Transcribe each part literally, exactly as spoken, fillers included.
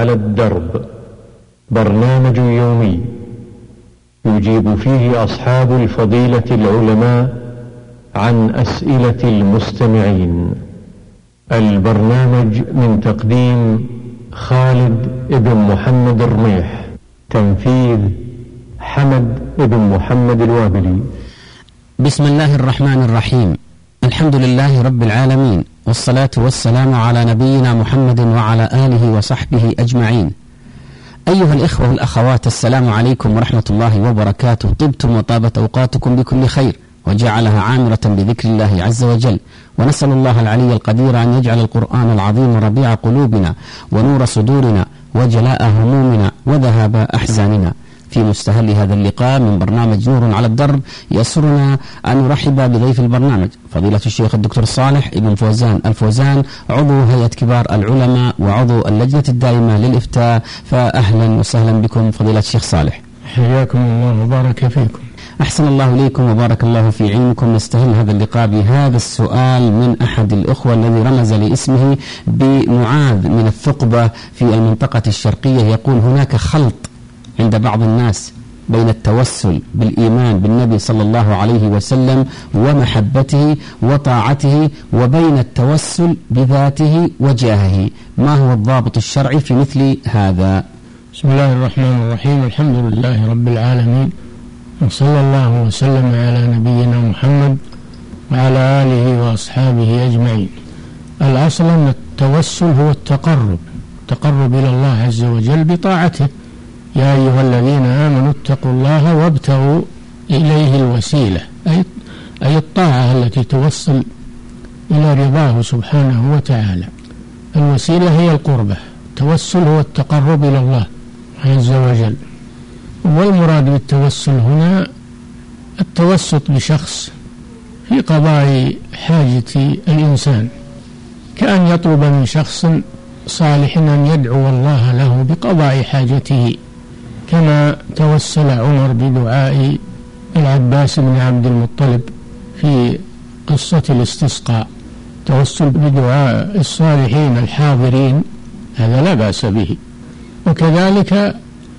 على الدرب، برنامج يومي يجيب فيه أصحاب الفضيلة العلماء عن أسئلة المستمعين. البرنامج من تقديم خالد بن محمد الرميح، تنفيذ حمد بن محمد الوابلي. بسم الله الرحمن الرحيم، الحمد لله رب العالمين، والصلاة والسلام على نبينا محمد وعلى آله وصحبه أجمعين. أيها الإخوة والأخوات، السلام عليكم ورحمة الله وبركاته. طبتم وطابت أوقاتكم بكل خير، وجعلها عامرة بذكر الله عز وجل، ونسأل الله العلي القدير أن يجعل القرآن العظيم ربيع قلوبنا ونور صدورنا وجلاء همومنا وذهاب أحزاننا. في مستهل هذا اللقاء من برنامج نور على الدرب، يسرنا أن نرحب بضيف البرنامج فضيلة الشيخ الدكتور صالح ابن فوزان الفوزان، عضو هيئة كبار العلماء وعضو اللجنة الدائمة للإفتاء. فأهلا وسهلا بكم فضيلة الشيخ صالح. حياكم الله وبارك فيكم. أحسن الله إليكم وبارك الله في علمكم. نستهل هذا اللقاء بهذا السؤال من أحد الإخوة الذي رمز لاسمه بمعاذ من الثقبة في المنطقة الشرقية. يقول: هناك خلط عند بعض الناس بين التوسل بالإيمان بالنبي صلى الله عليه وسلم ومحبته وطاعته، وبين التوسل بذاته وجاهه. ما هو الضابط الشرعي في مثل هذا؟ بسم الله الرحمن الرحيم، الحمد لله رب العالمين، وصلى الله وسلم على نبينا محمد وعلى آله وأصحابه أجمعين. الأصل أن التوسل هو التقرب التقرب إلى الله عز وجل بطاعته. يا أيها الذين آمنوا اتقوا الله وابتغوا إليه الوسيلة، أي, أي الطاعة التي توصل إلى رضاه سبحانه وتعالى. الوسيلة هي القربة، التوسل هو التقرب إلى الله عز وجل. والمراد بالتوسل هنا التوسط بشخص في قضاء حاجة الإنسان، كأن يطلب من شخص صالح أن يدعو الله له بقضاء حاجته، كما توسل عمر بدعاء العباس بن عبد المطلب في قصة الاستسقاء. توسل بدعاء الصالحين الحاضرين هذا لا بأس به. وكذلك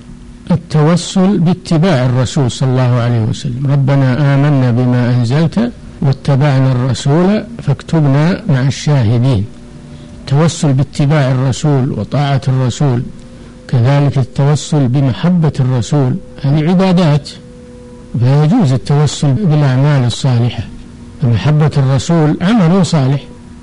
التوسل باتباع الرسول صلى الله عليه وسلم. ربنا آمنا بما أنزلت واتبعنا الرسول فاكتبنا مع الشاهدين. التوسل باتباع الرسول وطاعة الرسول، كذلك التوسل بمحبة الرسول، هذه عبادات، فيجوز التوسل بالأعمال الصالحة. فمحبة الرسول عمل صالح،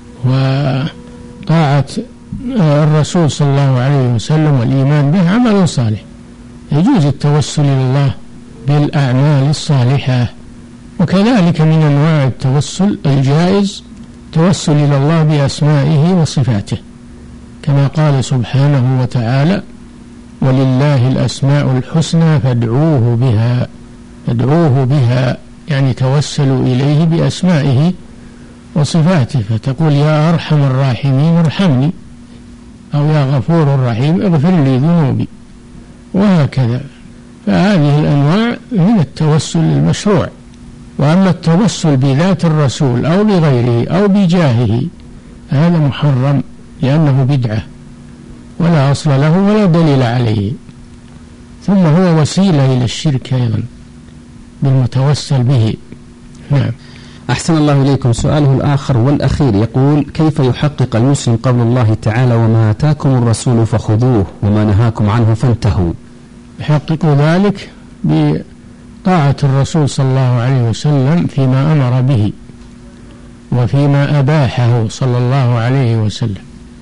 وطاعة الرسول صلى الله عليه وسلم والإيمان به عمل صالح. يجوز التوسل إلى الله بالأعمال الصالحة. وكذلك من أنواع التوسل الجائز التوسل إلى الله بأسمائه وصفاته، كما قال سبحانه وتعالى: ولله الأسماء الحسنى فادعوه بها. فادعوه بها يعني توسلوا إليه بأسمائه وصفاته، فتقول: يا أرحم الراحمين ارحمني، أو يا غفور الرحيم اغفر لي ذنوبي، وهكذا. فهذه الأنواع من التوسل المشروع. وأما التوسل بذات الرسول أو بغيره أو بجاهه هذا محرم، لأنه بدعة ولا أصل له ولا دليل عليه، ثم هو وسيلة إلى الشرك أيضا بالمتوسل به. نعم. أحسن الله إليكم. سؤاله الآخر والأخير يقول: كيف يحقق المسلم قول الله تعالى: وما آتاكم الرسول فخذوه وما نهاكم عنه فانتهوا؟ يحقق ذلك بطاعة الرسول صلى الله عليه وسلم فيما أمر به وفيما أباحه صلى الله عليه وسلم،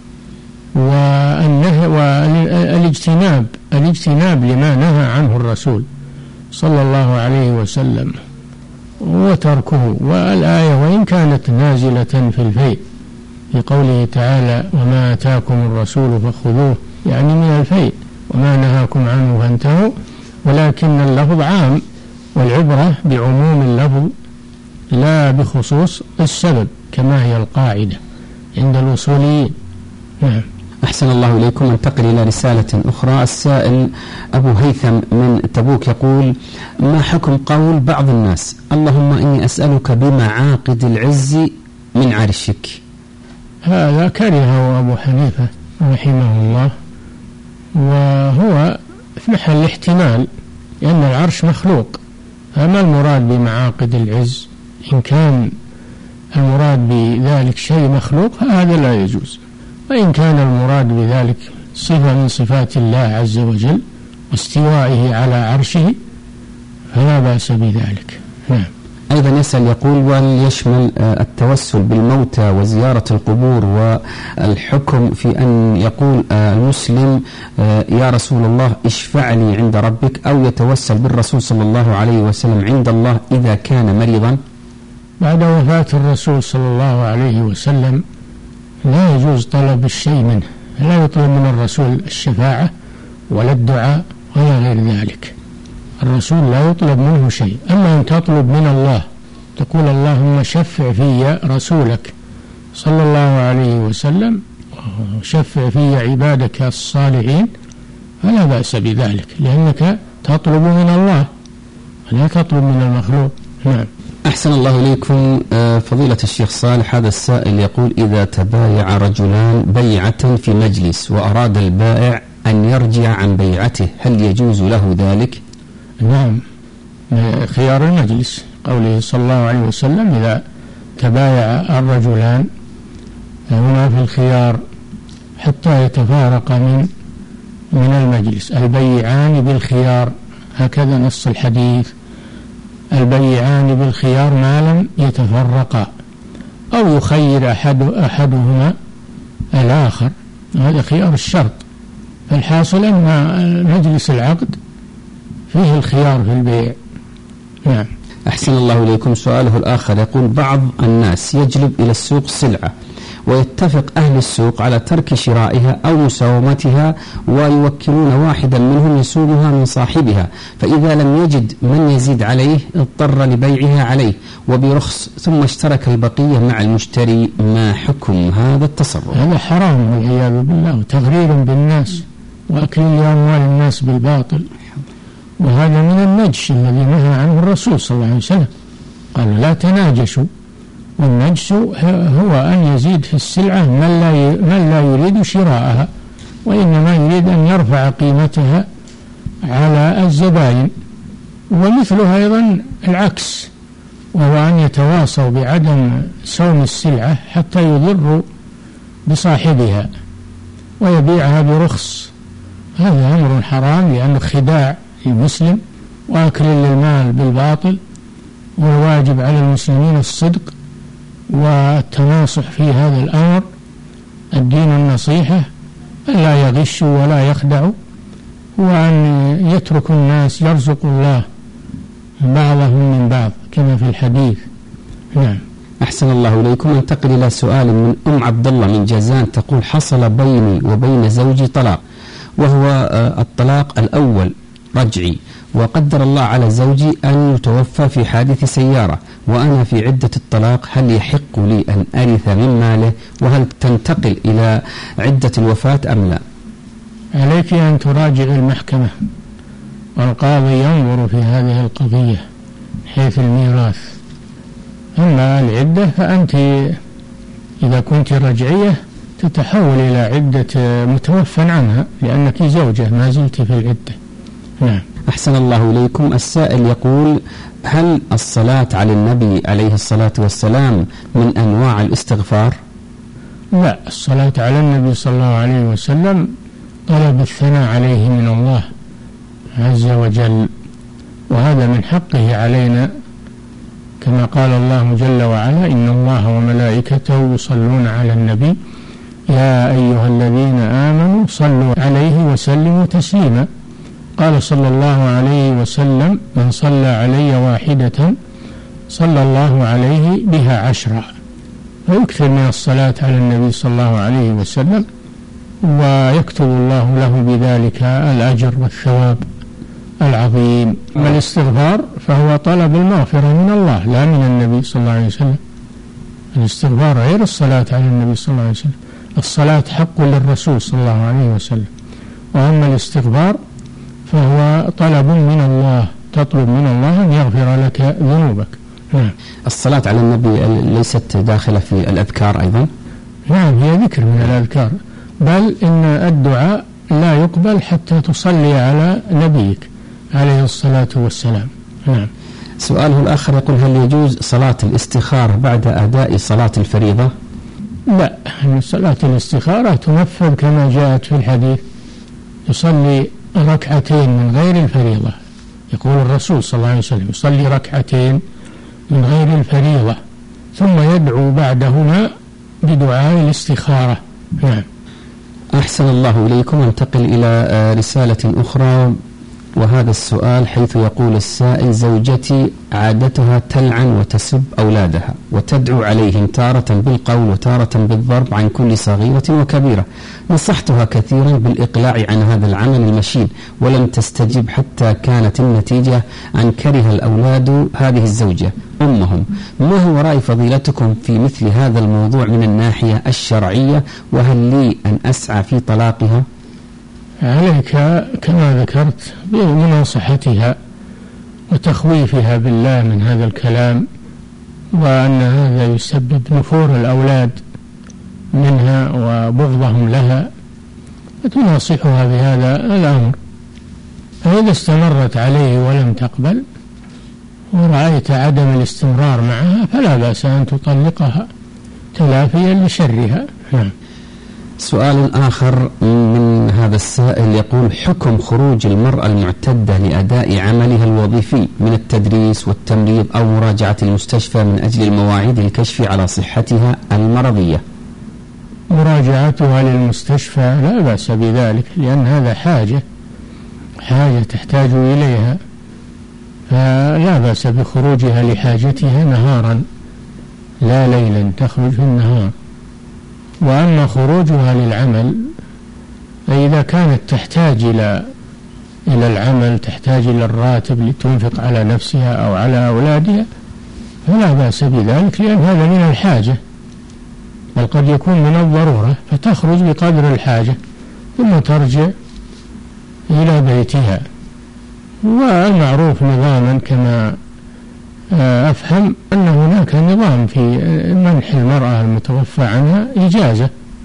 والنهي والاجتناب الاجتناب لما نهى عنه الرسول صلى الله عليه وسلم وتركه. والآية وإن كانت نازلة في الفيء في قوله تعالى: وما آتاكم الرسول فخذوه، يعني من الفيء، وما نهاكم عنه فانتهوا، ولكن اللفظ عام، والعبرة بعموم اللفظ لا بخصوص السبب، كما هي القاعدة عند الوصوليين. نعم. أحسن الله إليكم. انتقل إلى رسالة أخرى. السائل أبو هيثم من تبوك يقول: ما حكم قول بعض الناس: اللهم إني أسألك بمعاقد العز من عرشك؟ هذا كرهه أبو حنيفة رحمه الله، وهو في محل احتمال، لأن العرش مخلوق، فما المراد بمعاقد العز؟ إن كان المراد بذلك شيء مخلوق فهذا لا يجوز، وإن كان المراد بذلك صفة من صفات الله عز وجل واستوائه على عرشه فلا بأس بذلك. نعم. أيضا يسأل يقول: وليشمل التوسل بالموتى وزيارة القبور والحكم في أن يقول المسلم يا رسول الله اشفع لي عند ربك، أو يتوسل بالرسول صلى الله عليه وسلم عند الله إذا كان مريضا؟ بعد وفاة الرسول صلى الله عليه وسلم لا يجوز طلب الشيء منه، لا يطلب من الرسول الشفاعة ولا الدعاء ولا غير ذلك. الرسول لا يطلب منه شيء. أما أن تطلب من الله تقول اللهم شفع في رسولك صلى الله عليه وسلم، شفع في عبادك الصالحين، فلا بأس بذلك، لأنك تطلب من الله لا تطلب من المخلوق. نعم. أحسن الله إليكم فضيلة الشيخ صالح. هذا السائل يقول: إذا تبايع رجلان بيعة في مجلس وأراد البائع أن يرجع عن بيعته، هل يجوز له ذلك؟ نعم، خيار المجلس، قوله صلى الله عليه وسلم: إذا تبايع الرجلان فهما في الخيار حتى يتفارق من من المجلس. البيعان بالخيار، هكذا نص الحديث: البيعان بالخيار ما لم يتفرقا، أو يخير أحد أحدهما الآخر، هذا خيار الشرط. فالحاصل أن مجلس العقد فيه الخيار في البيع. نعم. أحسن الله إليكم. سؤاله الآخر يقول: بعض الناس يجلب إلى السوق سلعة ويتفق أهل السوق على ترك شرائها أو مساومتها، ويوكلون واحدا منهم يسومها من صاحبها، فإذا لم يجد من يزيد عليه اضطر لبيعها عليه وبرخص، ثم اشترك البقية مع المشتري، ما حكم هذا التصرف؟ هذا حرام والعياذ بالله، وتغرير بالناس وأكل لأموال الناس بالباطل، وهذا من النجش الذي نهى عنه الرسول صلى الله عليه وسلم، قال لا تناجشوا. والنجس هو أن يزيد في السلعة من لا من لا يريد شراءها، وإنما يريد أن يرفع قيمتها على الزبائن. ومثله أيضا العكس، وهو أن يتواصوا بعدم سوم السلعة حتى يضر بصاحبها ويبيعها برخص. هذا أمر حرام، لأنه خداع المسلم وأكل للمال بالباطل. والواجب على المسلمين الصدق والتناصح في هذا الأمر. الدين النصيحة، ألا يغشوا ولا يخدعوا، وأن يترك الناس يرزق الله بعضهم من بعض كما في الحديث. نعم. أحسن الله إليكم. انتقل إلى سؤال من أم عبد الله من جازان، تقول: حصل بيني وبين زوجي طلاق، وهو الطلاق الأول رجعي، وقدر الله على زوجي أن يتوفى في حادث سيارة، وأنا في عدة الطلاق، هل يحق لي أن أرث من ماله؟ وهل تنتقل إلى عدة الوفاة أم لا؟ عليك أن تراجع المحكمة، والقاضي ينظر في هذه القضية حيث الميراث. أما العدة فأنت إذا كنت رجعية تتحول إلى عدة متوفى عنها، لأنك زوجة ما زلت في العدة. نعم. أحسن الله إليكم. السائل يقول: هل الصلاة على النبي عليه الصلاة والسلام من أنواع الاستغفار؟ لا، الصلاة على النبي صلى الله عليه وسلم طلب الثناء عليه من الله عز وجل، وهذا من حقه علينا، كما قال الله جل وعلا: إن الله وملائكته يصلون على النبي يا أيها الذين آمنوا صلوا عليه وسلموا تسليما. قال صلى الله عليه وسلم: من صلى علي واحدة صلى الله عليه بها عشرا. فيكثر من الصلاة على النبي صلى الله عليه وسلم، ويكتب الله له بذلك الأجر والثواب العظيم. والاستغفار فهو طلب المغفرة من الله لا من النبي صلى الله عليه وسلم. الاستغفار غير الصلاة على النبي صلى الله عليه وسلم. الصلاة حق للرسول صلى الله عليه وسلم، وأما الاستغفار فهو طلب من الله، تطلب من الله أن يغفر لك ذنوبك. نعم. الصلاة على النبي ليست داخلة في الأذكار أيضا؟ نعم، هي ذكر من الأذكار، بل إن الدعاء لا يقبل حتى تصلي على نبيك عليه الصلاة والسلام. نعم. سؤاله الآخر يقول: هل يجوز صلاة الاستخارة بعد أداء صلاة الفريضة؟ لا، صلاة الاستخارة تنفذ كما جاءت في الحديث، يصلي ركعتين من غير الفريضة، يقول الرسول صلى الله عليه وسلم: يصلي ركعتين من غير الفريضة ثم يدعو بعدهما بدعاء الاستخارة. نعم. أحسن الله إليكم. انتقل إلى رسالة أخرى، وهذا السؤال حيث يقول السائل: زوجتي عادتها تلعن وتسب أولادها وتدعو عليهم تارة بالقول وتارة بالضرب عن كل صغيرة وكبيرة. نصحتها كثيرا بالإقلاع عن هذا العمل المشين ولم تستجب، حتى كانت النتيجة أن كره الأولاد هذه الزوجة أمهم. ما هو رأي فضيلتكم في مثل هذا الموضوع من الناحية الشرعية؟ وهل لي أن أسعى في طلاقها؟ عليك كما ذكرت بمناصحتها وتخويفها بالله من هذا الكلام، وأن هذا يسبب نفور الأولاد منها وبغضهم لها، فتناصحها بهذا الأمر. فإذا استمرت عليه ولم تقبل ورأيت عدم الاستمرار معها فلا بأس أن تطلقها تلافيا لشرها. نعم. سؤال آخر من هذا السائل يقول: حكم خروج المرأة المعتدة لأداء عملها الوظيفي من التدريس والتمريض أو مراجعة المستشفى من أجل المواعيد للكشف على صحتها المرضية. مراجعتها للمستشفى لا بأس بذلك، لأن هذا حاجة حاجة تحتاج إليها، فلا بأس بخروجها لحاجتها نهارا لا ليلا، تخرج في النهار. وأما خروجها للعمل فإذا كانت تحتاج إلى إلى العمل، تحتاج إلى الراتب لتنفق على نفسها أو على أولادها، فلا بأس بذلك، لأن هذا من الحاجة، بل قد يكون من الضرورة، فتخرج بقدر الحاجة ثم ترجع إلى بيتها. والمعروف نظاما كما أفهم أن هناك نظام في منح المرأة المتوفى عنها إجازة،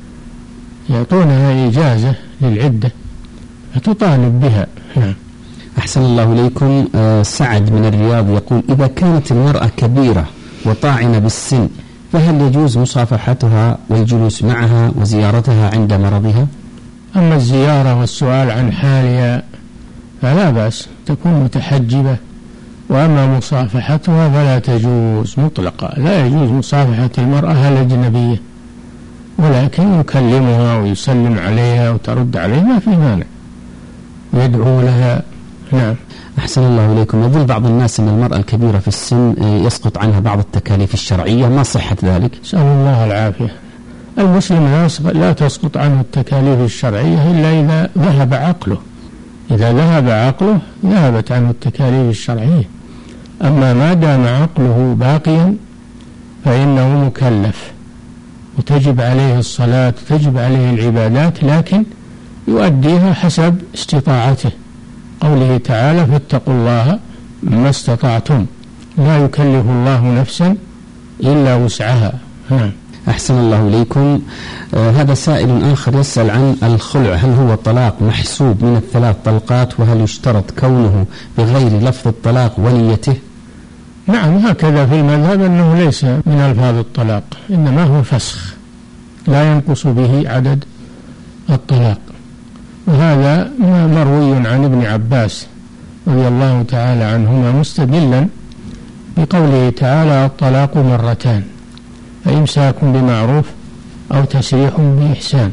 يعطونها إجازة للعدة فتطالب بها. نعم. أحسن الله إليكم. سعد من الرياض يقول: إذا كانت المرأة كبيرة وطاعنة بالسن فهل يجوز مصافحتها والجلوس معها وزيارتها عند مرضها؟ أما الزيارة والسؤال عن حالها فلا بأس، تكون متحجبة. وأما مصافحتها فلا تجوز مطلقا، لا يجوز مصافحة المرأة الأجنبية، ولكن يكلمها ويسلم عليها وترد عليها ما في مانع، يدعو لها. نعم. أحسن الله إليكم. يظن بعض الناس أن المرأة الكبيرة في السن يسقط عنها بعض التكاليف الشرعية، ما صحة ذلك؟ نسأل الله العافية. المسلم لا تسقط عنه التكاليف الشرعية إلا إذا ذهب عقله، إذا ذهب عقله ذهبت عنه التكاليف الشرعية. أما ما دام عقله باقيا فإنه مكلف وتجب عليه الصلاة وتجب عليه العبادات، لكن يؤديها حسب استطاعته. قوله تعالى: فاتقوا الله ما استطعتم، لا يكلف الله نفسا إلا وسعها. ها. أحسن الله إليكم. آه هذا سائل آخر يسأل عن الخلع، هل هو طلاق محسوب من الثلاث طلقات؟ وهل يشترط كونه بغير لفظ الطلاق ونيته؟ نعم، هكذا في المذهب أنه ليس من ألفاظ الطلاق، إنما هو فسخ لا ينقص به عدد الطلاق. وهذا مروي عن ابن عباس رضي الله تعالى عنهما مستدلا بقوله تعالى: الطلاق مرتان، فإمساك بمعروف أو تسريح بإحسان،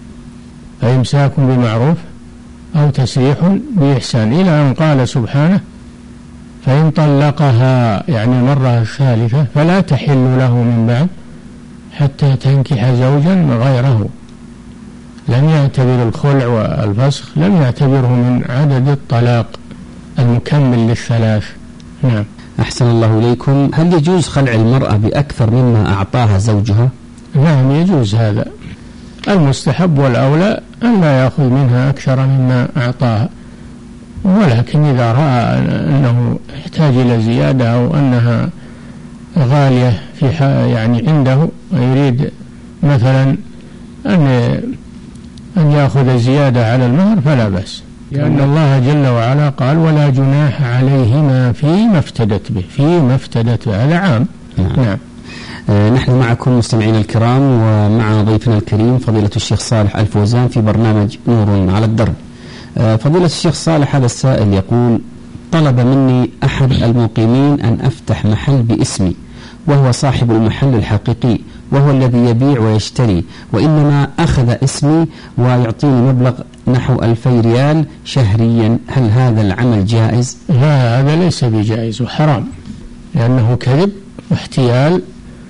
فإمساك بمعروف أو تسريح بإحسان، إلى أن قال سبحانه: فإن طلقها، يعني المرة الثالثة، فلا تحل له من بعد حتى تنكح زوجا غيره. لم يعتبر الخلع والفسخ، لم يعتبره من عدد الطلاق المكمل للثلاث. نعم. أحسن الله إليكم. هل يجوز خلع المرأة بأكثر مما أعطاها زوجها؟ نعم، يجوز هذا. المستحب والأولى أن لا يأخذ منها أكثر مما أعطاها، ولكن إذا رأى أنه يحتاج إلى زيادة أو أنها غالية في يعني عنده ويريد مثلا أن أن يأخذ زيادة على المهر فلا بأس، لأن الله جل وعلا قال ولا جناح عليهما فيما افتدت به، فيما افتدت به، هذا عام. نعم, نعم. آه نحن معكم مستمعين الكرام، ومع ضيفنا الكريم فضيلة الشيخ صالح الفوزان في برنامج نور على الدرب. آه فضيلة الشيخ صالح، هذا السائل يقول: طلب مني أحد المقيمين أن أفتح محل باسمي، وهو صاحب المحل الحقيقي، وهو الذي يبيع ويشتري، وإنما أخذ اسمي ويعطيني مبلغ نحو ألفي ريال شهريا، هل هذا العمل جائز؟ لا، هذا ليس بجائز وحرام، لأنه كذب واحتيال،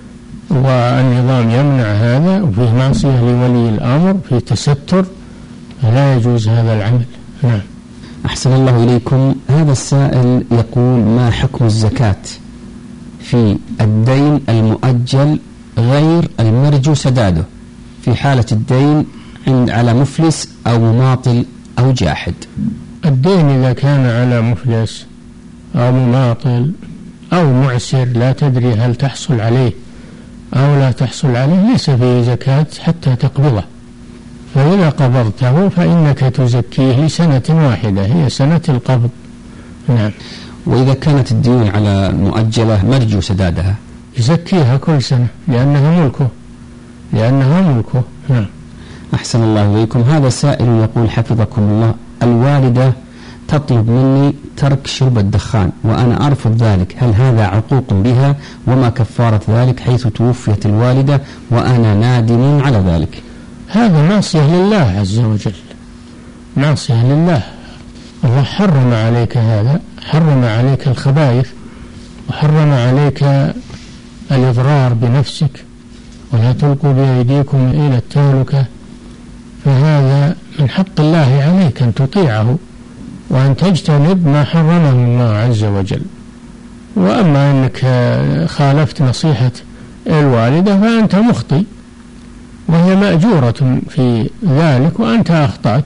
والنظام يمنع هذا، وفيه معصية لولي الأمر، فيه تستر، لا يجوز هذا العمل. نعم. أحسن الله إليكم. هذا السائل يقول: ما حكم الزكاة في الدين المؤجل غير المرجو سداده في حالة الدين عند على مفلس أو مماطل أو جاحد؟ الدين إذا كان على مفلس أو مماطل أو معسر لا تدري هل تحصل عليه أو لا تحصل عليه ليس فيه زكاة حتى تقبضه، فإذا قبضته فإنك تزكيه لسنة واحدة، هي سنة القبض. نعم. وإذا كانت الديون على مؤجلة مرجو سدادها يزكيها كل سنة لأنها ملكه، لأنها ملكه. نعم. أحسن الله إليكم. هذا سائل يقول: حفظكم الله، الوالدة تطلب مني ترك شرب الدخان وأنا أرفض ذلك، هل هذا عقوق بها؟ وما كفارة ذلك حيث توفيت الوالدة وأنا نادم على ذلك؟ هذا معصية لله عز وجل، معصية لله. الله حرم عليك هذا، حرم عليك الخبائث، وحرم عليك الإضرار بنفسك، ولا تلقوا بأيديكم إلى التهلكة، فهذا من حق الله عليك أن تطيعه وأن تجتنب ما حرمه الله عز وجل. وأما أنك خالفت نصيحة الوالدة فأنت مخطئ، وهي مأجورة في ذلك وأنت أخطأت،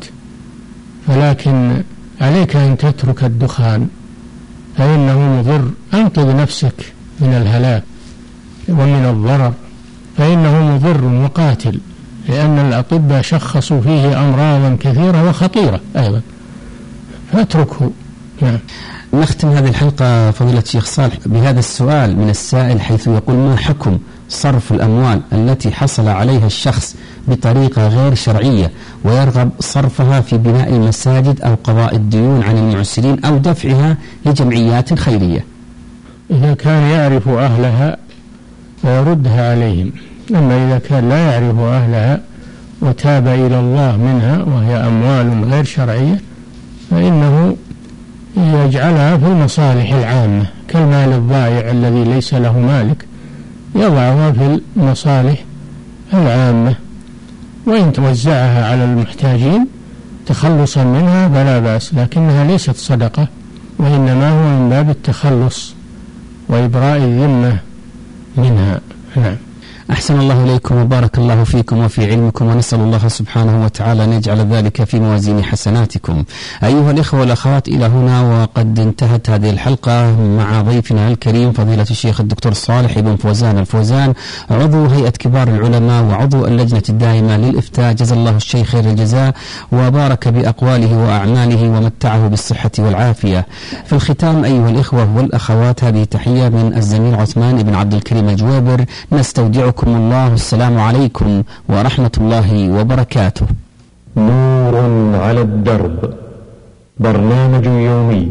فلكن عليك أن تترك الدخان فإنه مضر، أنقذ نفسك من الهلاك ومن الضرر، فإنه مضر وقاتل، لأن الأطباء شخصوا فيه أمراضا كثيرة وخطيرة أيضا، فاتركه. نعم. نختم هذه الحلقة فضيلة الشيخ صالح بهذا السؤال من السائل، حيث يقول: ما حكم صرف الأموال التي حصل عليها الشخص بطريقة غير شرعية ويرغب صرفها في بناء المساجد أو قضاء الديون عن المعسرين أو دفعها لجمعيات خيرية؟ إذا كان يعرف أهلها فيردها عليهم، أما إذا كان لا يعرف أهلها وتاب إلى الله منها وهي أموال غير شرعية فإنه يجعلها في المصالح العامة كالمال الضائع الذي ليس له مالك، يضعها في المصالح العامة، وإن توزعها على المحتاجين تخلصا منها فلا بأس، لكنها ليست صدقة، وإنما هو من باب التخلص وإبراء الذمة منها. نعم. أحسن الله إليكم وبارك الله فيكم وفي علمكم، ونسأل الله سبحانه وتعالى أن يجعل ذلك في موازين حسناتكم. أيها الإخوة والأخوات، إلى هنا وقد انتهت هذه الحلقة مع ضيفنا الكريم فضيلة الشيخ الدكتور صالح بن فوزان الفوزان، عضو هيئة كبار العلماء وعضو اللجنة الدائمة للإفتاء، جزا الله الشيخ خير الجزاء وبارك بأقواله وأعماله ومتعه بالصحة والعافية. في الختام أيها الإخوة والأخوات، هذه تحية من الزميل عثمان بن عبد الكريم الجويبر، نستودعكم الله، السلام عليكم ورحمة الله وبركاته. نور على الدرب، برنامج يومي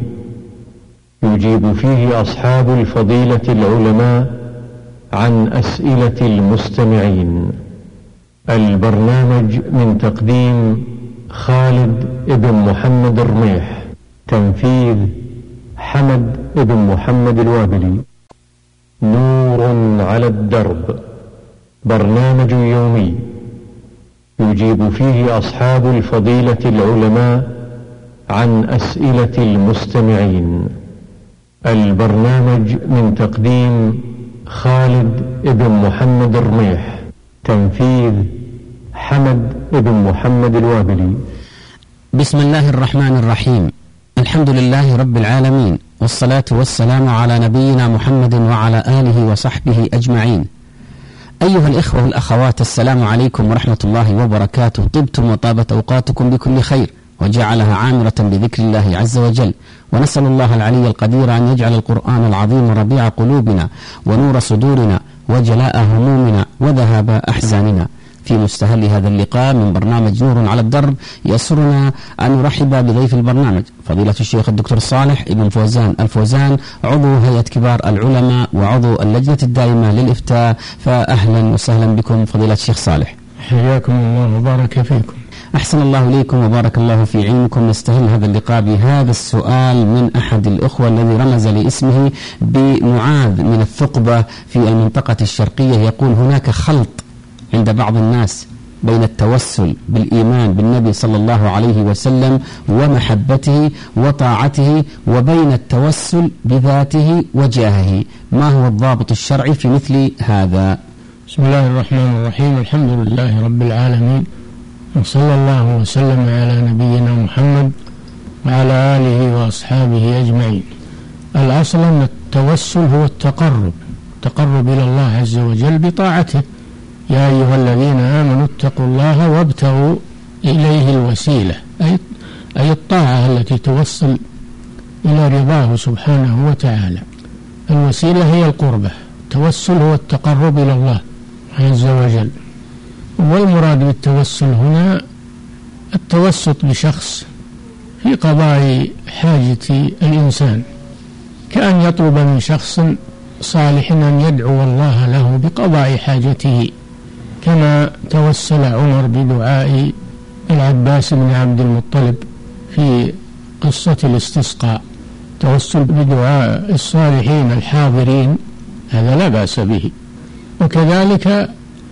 يجيب فيه أصحاب الفضيلة العلماء عن أسئلة المستمعين. البرنامج من تقديم خالد بن محمد الرميح، تنفيذ حمد بن محمد الوابلي. نور على الدرب، برنامج يومي يجيب فيه أصحاب الفضيلة العلماء عن أسئلة المستمعين. البرنامج من تقديم خالد بن محمد الرميح، تنفيذ حمد بن محمد الوابلي. بسم الله الرحمن الرحيم، الحمد لله رب العالمين، والصلاة والسلام على نبينا محمد وعلى آله وصحبه أجمعين. أيها الإخوة والأخوات، السلام عليكم ورحمة الله وبركاته. طبتم وطابت أوقاتكم بكل خير، وجعلها عامرة بذكر الله عز وجل، ونسأل الله العلي القدير أن يجعل القرآن العظيم ربيع قلوبنا ونور صدورنا وجلاء همومنا وذهاب أحزاننا. في مستهل هذا اللقاء من برنامج نور على الدرب يسرنا أن نرحب بضيف البرنامج فضيلة الشيخ الدكتور صالح ابن فوزان الفوزان، عضو هيئة كبار العلماء وعضو اللجنة الدائمة للإفتاء. فأهلا وسهلا بكم فضيلة الشيخ صالح. حياكم الله وبارك فيكم. أحسن الله إليكم وبارك الله في علمكم. نستهل هذا اللقاء بهذا السؤال من أحد الأخوة الذي رمز لاسمه بمعاذ من الثقبة في المنطقة الشرقية. يقول: هناك خلط عند بعض الناس بين التوسل بالإيمان بالنبي صلى الله عليه وسلم ومحبته وطاعته وبين التوسل بذاته وجاهه. ما هو الضابط الشرعي في مثل هذا؟ بسم الله الرحمن الرحيم. الحمد لله رب العالمين، وصلى الله وسلم على نبينا محمد وعلى آله وأصحابه أجمعين. الأصل أن التوسل هو التقرب التقرب إلى الله عز وجل بطاعته. يا أيها الذين آمنوا اتقوا الله وابتغوا إليه الوسيلة، أي أي الطاعة التي توصل إلى رضاه سبحانه وتعالى. الوسيلة هي القربة، التوسل هو التقرب إلى الله عز وجل. والمراد بالتوسل هنا التوسط بشخص في قضاء حاجة الإنسان، كأن يطلب من شخص صالح أن يدعو الله له بقضاء حاجته، كما توسل عمر بدعاء العباس بن عبد المطلب في قصة الاستسقاء. توسل بدعاء الصالحين الحاضرين هذا لا بأس به. وكذلك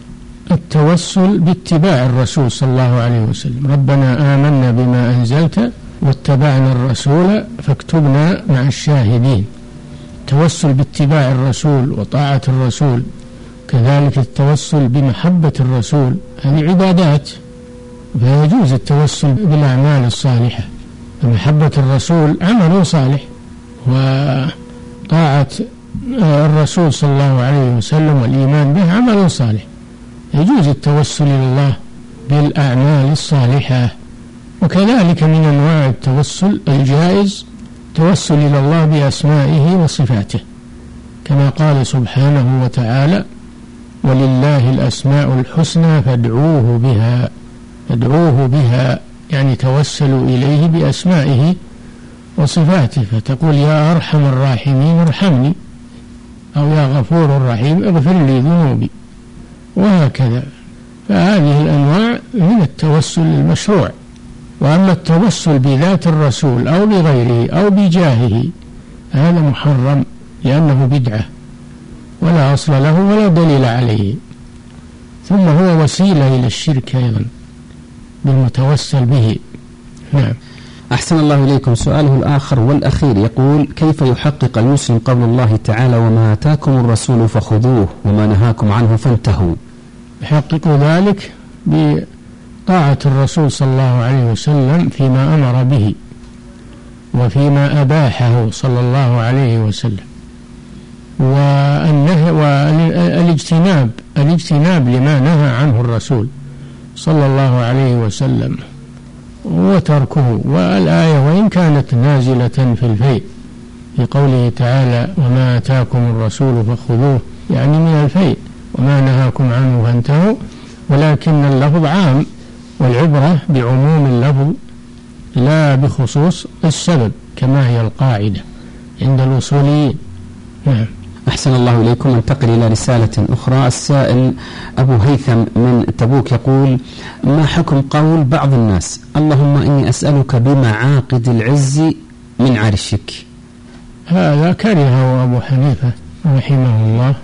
التوسل باتباع الرسول صلى الله عليه وسلم. ربنا آمنا بما أنزلت واتبعنا الرسول فاكتبنا مع الشاهدين. التوسل باتباع الرسول وطاعة الرسول، كذلك التوسل بمحبة الرسول، هذه عبادات، فيجوز التوسل بالأعمال الصالحة. محبة الرسول عمل صالح، وطاعة الرسول صلى الله عليه وسلم والإيمان به عمل صالح. يجوز التوسل إلى الله بالأعمال الصالحة. وكذلك من أنواع التوسل الجائز التوسل إلى الله بأسمائه وصفاته، كما قال سبحانه وتعالى: ولله الأسماء الحسنى فادعوه بها. فادعوه بها يعني توسلوا إليه بأسمائه وصفاته، فتقول: يا أرحم الراحمين ارحمني، أو يا غفور الرحيم اغفر لي ذنوبي، وهكذا. فهذه الأنواع من التوسل المشروع. وأما التوسل بذات الرسول أو بغيره أو بجاهه هذا محرم، لأنه بدعة ولا أصل له ولا دليل عليه، ثم هو وسيلة إلى الشرك أيضا بالمتوسل به. نعم. أحسن الله إليكم. سؤاله الآخر والأخير يقول: كيف يحقق المسلم قول الله تعالى: وما آتاكم الرسول فخذوه وما نهاكم عنه فانتهوا؟ يحقق ذلك بطاعة الرسول صلى الله عليه وسلم فيما أمر به وفيما أباحه صلى الله عليه وسلم، والنهي والاجتناب الاجتناب لما نهى عنه الرسول صلى الله عليه وسلم وتركه. والآية وإن كانت نازلة في الفيء في قوله تعالى: وما آتاكم الرسول فخذوه، يعني من الفيء، وما نهاكم عنه فانتهوا، ولكن اللفظ عام، والعبرة بعموم اللفظ لا بخصوص السبب، كما هي القاعدة عند الأصوليين. نعم. أحسن الله إليكم. ننتقل إلى رسالة أخرى. السائل أبو هيثم من تبوك يقول: ما حكم قول بعض الناس: اللهم إني أسألك بمعاقد العز من عرشك؟ هذا كرهه أبو حنيفة رحمه الله،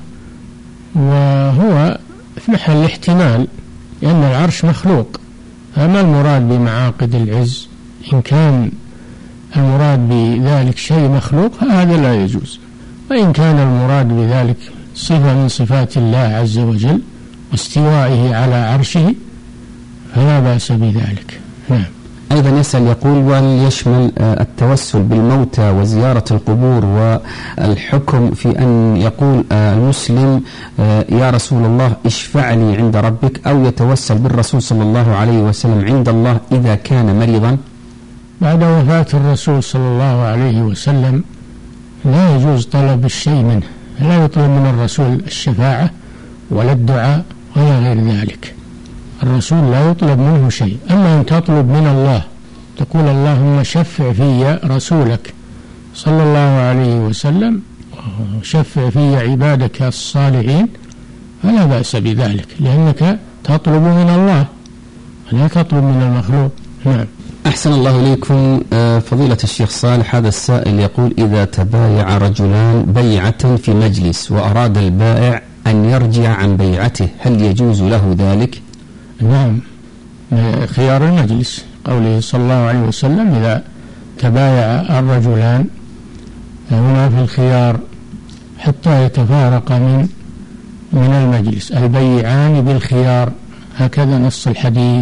وهو في محل احتمال، لأن العرش مخلوق. فما المراد بمعاقد العز؟ إن كان المراد بذلك شيء مخلوق فهذا لا يجوز، وإن كان المراد بذلك صفة من صفات الله عز وجل واستوائه على عرشه فلا بأس بذلك. نعم. أيضا يسأل يقول: وليشمل التوسل بالموتى وزيارة القبور والحكم في أن يقول المسلم يا رسول الله اشفع لي عند ربك، أو يتوسل بالرسول صلى الله عليه وسلم عند الله إذا كان مريضا؟ بعد وفاة الرسول صلى الله عليه وسلم لا يجوز طلب الشيء منه، لا يطلب من الرسول الشفاعة ولا الدعاء ولا غير ذلك. الرسول لا يطلب منه شيء. أما أن تطلب من الله، تقول اللهم شفع في رسولك صلى الله عليه وسلم، شفع في عبادك الصالحين، فلا بأس بذلك، لأنك تطلب من الله لا تطلب من المخلوق. نعم. أحسن الله إليكم فضيلة الشيخ صالح. هذا السائل يقول: إذا تبايع رجلان بيعة في مجلس وأراد البائع أن يرجع عن بيعته، هل يجوز له ذلك؟ نعم، خيار المجلس، قوله صلى الله عليه وسلم: إذا تبايع الرجلان، هنا في الخيار حتى يتفارق من من المجلس. البيعان بالخيار، هكذا نص الحديث: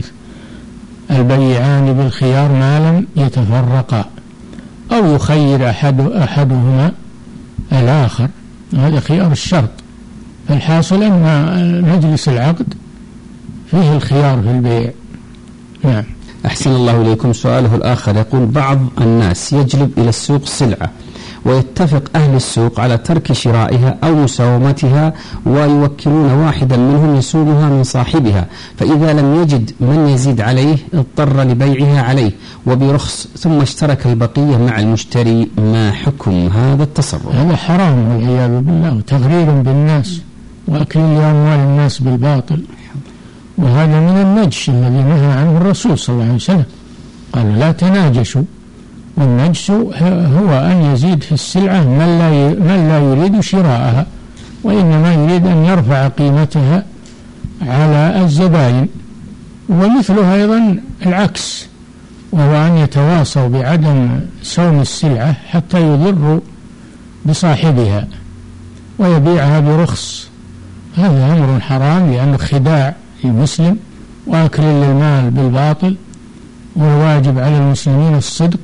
البيعان بالخيار ما لم يتفرقا، أو يخير أحد أحدهما الآخر، هذا خيار الشرط. فالحاصل أن مجلس العقد فيه الخيار في البيع. نعم. أحسن الله إليكم. سؤاله الآخر يقول: بعض الناس يجلب إلى السوق سلعة ويتفق أهل السوق على ترك شرائها أو مساومتها، ويوكلون واحدا منهم يسومها من صاحبها، فإذا لم يجد من يزيد عليه اضطر لبيعها عليه وبرخص، ثم اشترك البقية مع المشتري. ما حكم هذا التصرف؟ هذا حرام والعياذ بالله، وتغرير بالناس وأكل لأموال الناس بالباطل، وهذا من النجش الذي نهى عنه الرسول صلى الله عليه وسلم، قال: لا تناجشوا. والنجس هو أن يزيد في السلعة من لا من لا يريد شراءها، وإنما يريد أن يرفع قيمتها على الزبائن. ومثله أيضا العكس، وهو أن يتواصوا بعدم سوم السلعة حتى يضر بصاحبها ويبيعها برخص. هذا أمر حرام، لأنه خداع المسلم وأكل للمال بالباطل. والواجب على المسلمين الصدق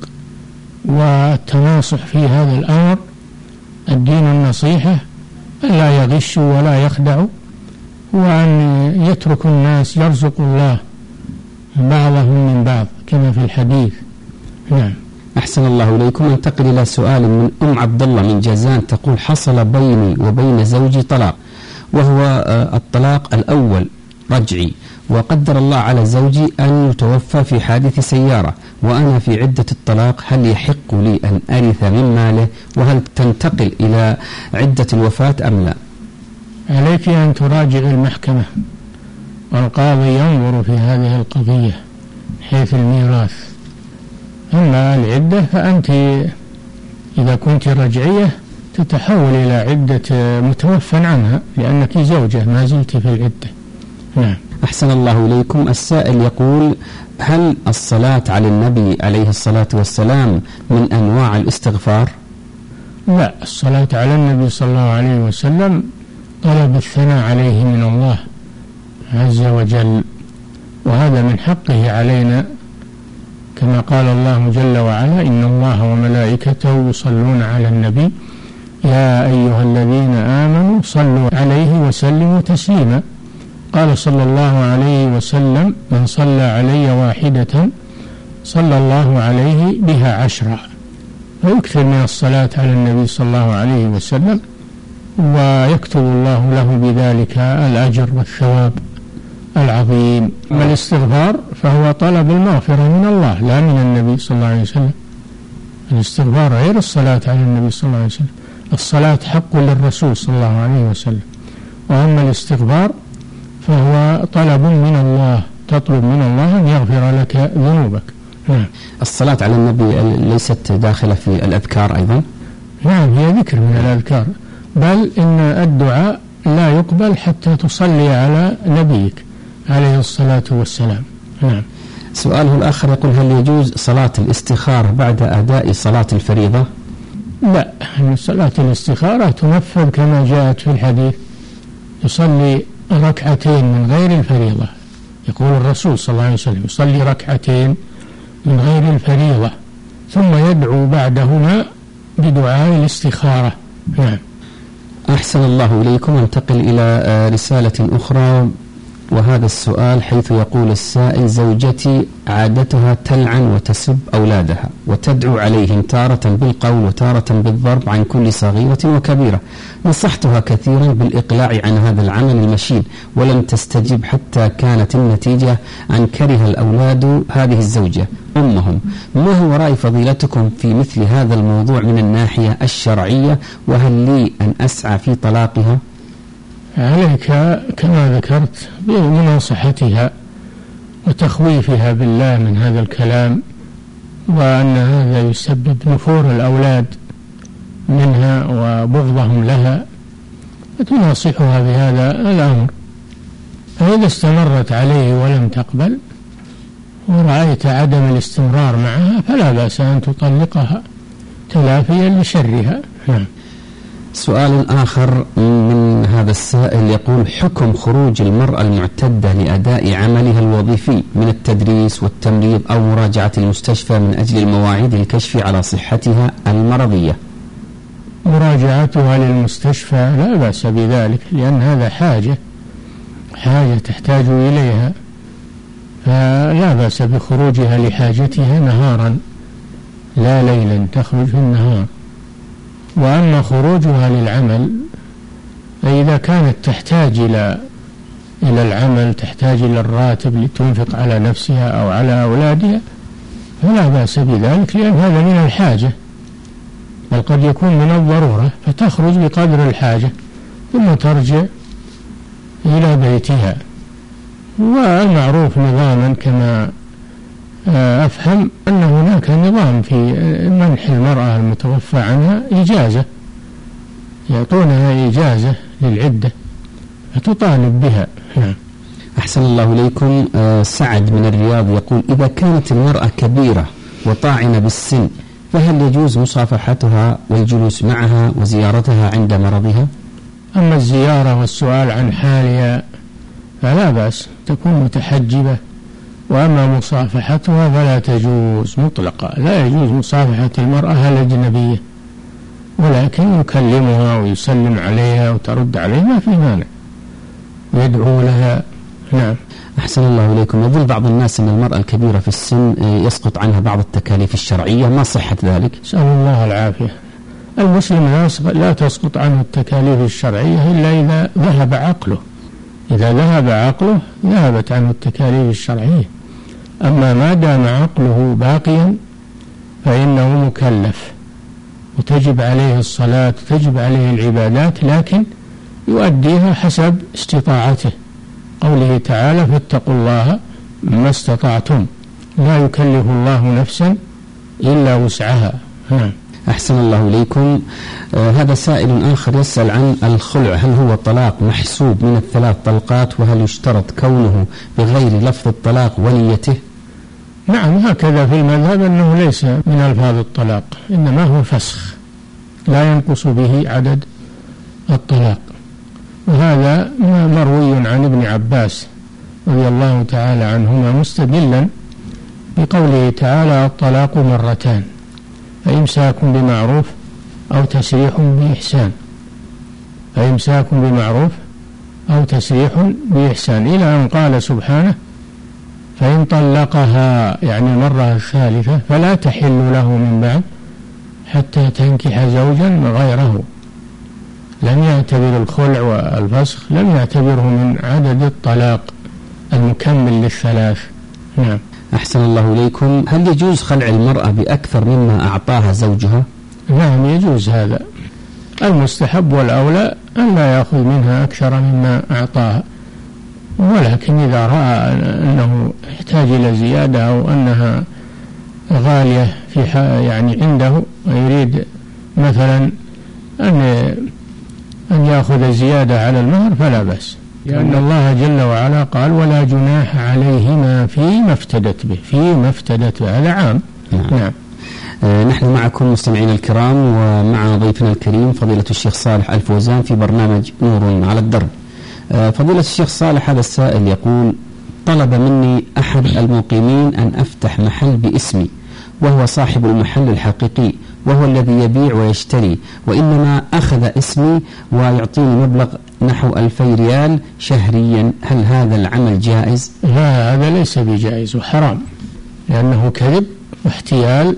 والتناصح في هذا الأمر. الدين النصيحة، ألا يغشوا ولا يخدعوا، وأن يتركوا الناس يرزق الله بعضهم من بعض كما في الحديث. نعم. أحسن الله إليكم. انتقل إلى سؤال من أم عبد الله من جازان، تقول: حصل بيني وبين زوجي طلاق، وهو الطلاق الأول رجعي، وقدر الله على زوجي أن يتوفى في حادث سيارة، وأنا في عدة الطلاق، هل يحق لي أن أرث من ماله؟ وهل تنتقل إلى عدة الوفاة أم لا؟ عليك أن تراجع المحكمة، والقاضي ينظر في هذه القضية حيث الميراث. أما العدة فأنت إذا كنت رجعية تتحول إلى عدة متوفى عنها، لأنك زوجة ما زلت في العدة. نعم. أحسن الله إليكم. السائل يقول: هل الصلاة على النبي عليه الصلاة والسلام من أنواع الاستغفار؟ لا، الصلاة على النبي صلى الله عليه وسلم طلب الثناء عليه من الله عز وجل، وهذا من حقه علينا، كما قال الله جل وعلا: إن الله وملائكته يصلون على النبي يا أيها الذين آمنوا صلوا عليه وسلموا تسليما. قال صلى الله عليه وسلم: من صلى علي واحدة صلى الله عليه بها عشرا. فيكثر من الصلاة على النبي صلى الله عليه وسلم، ويكتب الله له بذلك الأجر والثواب العظيم. والاستغفار فهو طلب المغفرة من الله لا من النبي صلى الله عليه وسلم. الاستغفار غير الصلاة على النبي صلى الله عليه وسلم. الصلاة حق للرسول صلى الله عليه وسلم، وأما الاستغفار فهو طلب من الله، تطلب من الله أن يغفر لك ذنوبك. نعم. الصلاة على النبي ليست داخلة في الأذكار أيضا؟ نعم، هي ذكر من الأذكار، بل إن الدعاء لا يقبل حتى تصلي على نبيك عليه الصلاة والسلام. نعم. سؤاله الآخر يقول: هل يجوز صلاة الاستخارة بعد أداء صلاة الفريضة؟ لا، صلاة الاستخارة تنفذ كما جاءت في الحديث، يصلي ركعتين من غير الفريضة. يقول الرسول صلى الله عليه وسلم: يصلي ركعتين من الفريضة، ثم يدعو بعدهما بدعاء الاستخارة. نعم. أحسن الله إليكم. انتقل إلى رسالة أخرى، وهذا السؤال حيث يقول السائل: زوجتي عادتها تلعن وتسب أولادها وتدعو عليهم تارة بالقول وتارة بالضرب عن كل صغيرة وكبيرة. نصحتها كثيرا بالإقلاع عن هذا العمل المشين ولم تستجب، حتى كانت النتيجة أن كره الأولاد هذه الزوجة أمهم. ما هو رأي فضيلتكم في مثل هذا الموضوع من الناحية الشرعية؟ وهل لي أن أسعى في طلاقها؟ عليك كما ذكرت بمناصحتها وتخويفها بالله من هذا الكلام، وأن هذا يسبب نفور الأولاد منها وبغضهم لها، فتناصحها بهذا الأمر. فإذا استمرت عليه ولم تقبل ورأيت عدم الاستمرار معها فلا بأس أن تطلقها تلافيا لشرها. نعم. سؤال آخر من هذا السائل يقول: حكم خروج المرأة المعتدة لأداء عملها الوظيفي من التدريس والتمريض أو مراجعة المستشفى من أجل المواعيد للكشف على صحتها المرضية. مراجعتها للمستشفى لا بأس بذلك، لأن هذا حاجة حاجة تحتاج إليها، فلا بأس بخروجها لحاجتها نهارا لا ليلا، تخرج في النهار. وأما خروجها للعمل فإذا كانت تحتاج إلى إلى العمل، تحتاج إلى الراتب لتنفق على نفسها أو على أولادها، فلا بأس بذلك، لأن هذا من الحاجة، بل قد يكون من الضرورة، فتخرج بقدر الحاجة ثم ترجع إلى بيتها. والمعروف نظاما كما أفهم أن هناك نظام في منح المرأة المتوفى عنها إجازة، يعطونها إجازة للعدة فتطالب بها. نعم. أحسن الله إليكم. سعد من الرياض يقول: إذا كانت المرأة كبيرة وطاعنة بالسن فهل يجوز مصافحتها والجلوس معها وزيارتها عند مرضها؟ أما الزيارة والسؤال عن حالها فلا بأس، تكون متحجبة. وأما مصافحتها فلا تجوز مطلقا، لا يجوز مصافحة المرأة الأجنبية، ولكن يكلمها ويسلم عليها وترد عليه ما في مانع، يدعو لها. نعم. أحسن الله إليكم. يظن بعض الناس أن المرأة الكبيرة في السن يسقط عنها بعض التكاليف الشرعية، ما صحة ذلك؟ نسأل الله العافية. المسلم لا تسقط عنه التكاليف الشرعية إلا إذا ذهب عقله، إذا ذهب عقله ذهبت عنه التكاليف الشرعية. أما ما دام عقله باقيا فإنه مكلف وتجب عليه الصلاة وتجب عليه العبادات، لكن يؤديها حسب استطاعته. قوله تعالى: فاتقوا الله ما استطعتم، لا يكلف الله نفسا إلا وسعها. نعم. أحسن الله إليكم. آه هذا سائل آخر يسأل عن الخلع، هل هو طلاق محسوب من الثلاث طلقات؟ وهل يشترط كونه بغير لفظ الطلاق ونيته؟ نعم، هكذا في المذهب أنه ليس من ألفاظ الطلاق، إنما هو فسخ لا ينقص به عدد الطلاق. وهذا مروي عن ابن عباس رضي الله تعالى عنهما مستدلا بقوله تعالى: الطلاق مرتان، فإمساك بمعروف أو تسريح بإحسان، فإمساك بمعروف أو تسريح بإحسان، إلى أن قال سبحانه: فإن طلقها، يعني المرة الثالثة، فلا تحل له من بعد حتى تنكح زوجا غيره. لم يعتبر الخلع والفسخ، لم يعتبره من عدد الطلاق المكمل للثلاث. نعم. أحسن الله إليكم. هل يجوز خلع المرأة بأكثر مما أعطاها زوجها؟ نعم، يجوز هذا. المستحب والأولى أن لا يأخذ منها أكثر مما أعطاها، ولكن إذا رأى أنه يحتاج إلى زيادة أو أنها غالية في يعني عنده ويريد مثلا أن أن يأخذ زيادة على المهر فلا بأس، لأن الله جل وعلا قال: ولا جناح عليهما فيما افتدت به، فيما افتدت به، هذا عام. نعم. نعم. آه نحن معكم مستمعين الكرام، ومع ضيفنا الكريم فضيلة الشيخ صالح الفوزان في برنامج نور على الدرب. آه فضيلة الشيخ صالح، هذا السائل يقول: طلب مني أحد المقيمين أن أفتح محل باسمي، وهو صاحب المحل الحقيقي، وهو الذي يبيع ويشتري، وإنما أخذ اسمي ويعطيني مبلغ نحو ألفي ريال شهريا، هل هذا العمل جائز؟ لا، هذا ليس بجائز وحرام، لأنه كذب واحتيال،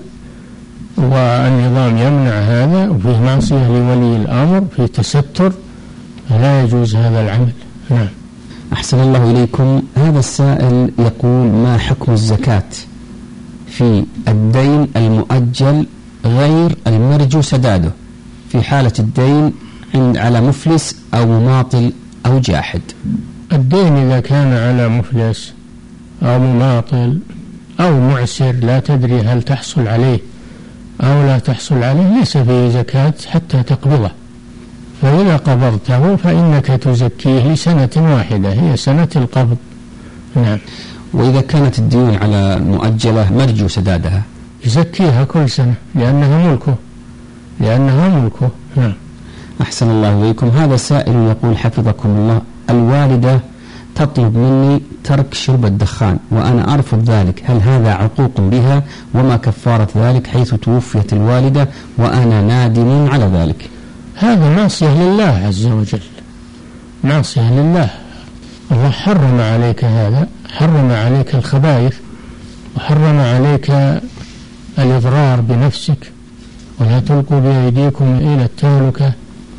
والنظام يمنع هذا، وفيه معصية لولي الأمر، فيه تستر، لا يجوز هذا العمل. نعم. أحسن الله إليكم. هذا السائل يقول: ما حكم الزكاة في الدين المؤجل غير المرجو سداده في حالة الدين عند على مفلس أو مماطل أو جاحد؟ الدين إذا كان على مفلس أو مماطل أو معسر لا تدري هل تحصل عليه أو لا تحصل عليه ليس فيه زكاة حتى تقبضه، فإذا قبضته فإنك تزكيه لسنة واحدة، هي سنة القبض. نعم. وإذا كانت الديون على مؤجلة مرجو سدادها؟ يزكيها كل سنة لأنها ملكه لأنها ملكه. نعم. أحسن الله إليكم. هذا سائل يقول: حفظكم الله، الوالدة تطلب مني ترك شرب الدخان وأنا أرفض ذلك، هل هذا عقوق بها؟ وما كفارة ذلك حيث توفيت الوالدة وأنا نادم على ذلك؟ هذا معصية لله عز وجل، معصية لله. الله حرم عليك هذا، حرم عليك الخبائث، وحرم عليك الإضرار بنفسك، ولا تلقوا بأيديكم إلى التهلكة،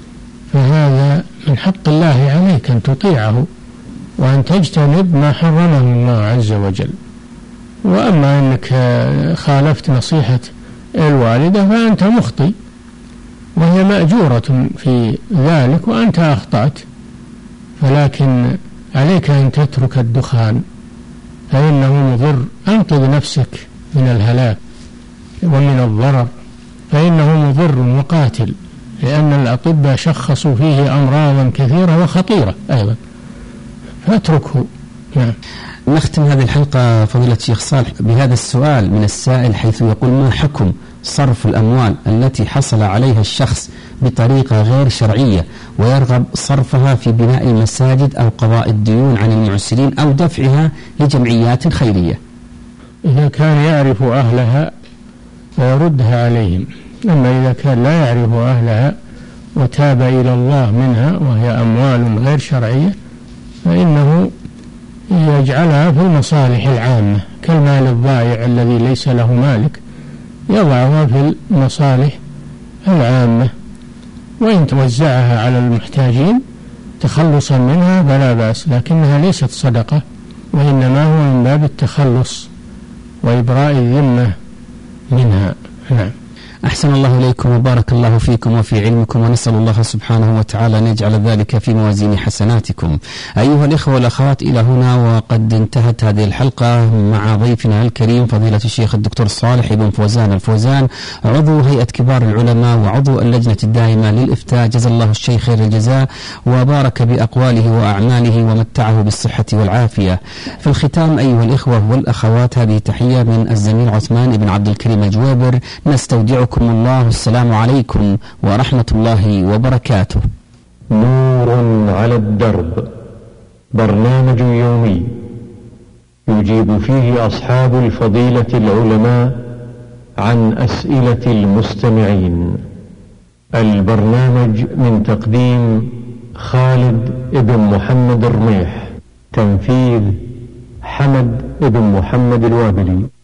فهذا من حق الله عليك أن تطيعه وأن تجتنب ما حرمه الله عز وجل. وأما أنك خالفت نصيحة الوالدة فأنت مخطئ، وهي مأجورة في ذلك وأنت أخطأت، ولكن عليك أن تترك الدخان فإنه مضر. أنقذ نفسك من الهلاك ومن الضرر، فإنه مضر وقاتل، لأن الأطباء شخصوا فيه أمراضا كثيرة وخطيرة أيضا، فاتركه. نعم. نختم هذه الحلقة فضيلة الشيخ صالح بهذا السؤال من السائل، حيث يقول: ما حكم صرف الأموال التي حصل عليها الشخص بطريقة غير شرعية ويرغب صرفها في بناء المساجد أو قضاء الديون عن المعسرين أو دفعها لجمعيات خيرية؟ إذا كان يعرف أهلها فيردها عليهم، أما إذا كان لا يعرف أهلها وتاب إلى الله منها وهي أموال غير شرعية فإنه يجعلها في المصالح العامة كالمال الضائع الذي ليس له مالك، يضعها في المصالح العامة، وإن توزعها على المحتاجين تخلصا منها فلا بأس، لكنها ليست صدقة، وإنما هو من باب التخلص وإبراء الذمة منها. نعم. أحسن الله إليكم وبارك الله فيكم وفي علمكم، ونسأل الله سبحانه وتعالى أن يجعل ذلك في موازين حسناتكم. أيها الإخوة والأخوات، إلى هنا وقد انتهت هذه الحلقة مع ضيفنا الكريم فضيلة الشيخ الدكتور صالح بن فوزان الفوزان، عضو هيئة كبار العلماء وعضو اللجنة الدائمة للإفتاء، جزا الله الشيخ خير الجزاء وبارك بأقواله وأعماله ومتعه بالصحة والعافية. في الختام أيها الإخوة والأخوات، هذه تحية من الزميل عثمان بن عبد الكريم الجويبر، نستودعكم الله، السلام عليكم ورحمة الله وبركاته. نور على الدرب، برنامج يومي يجيب فيه أصحاب الفضيلة العلماء عن أسئلة المستمعين. البرنامج من تقديم خالد ابن محمد الرميح، تنفيذ حمد ابن محمد الوابلي.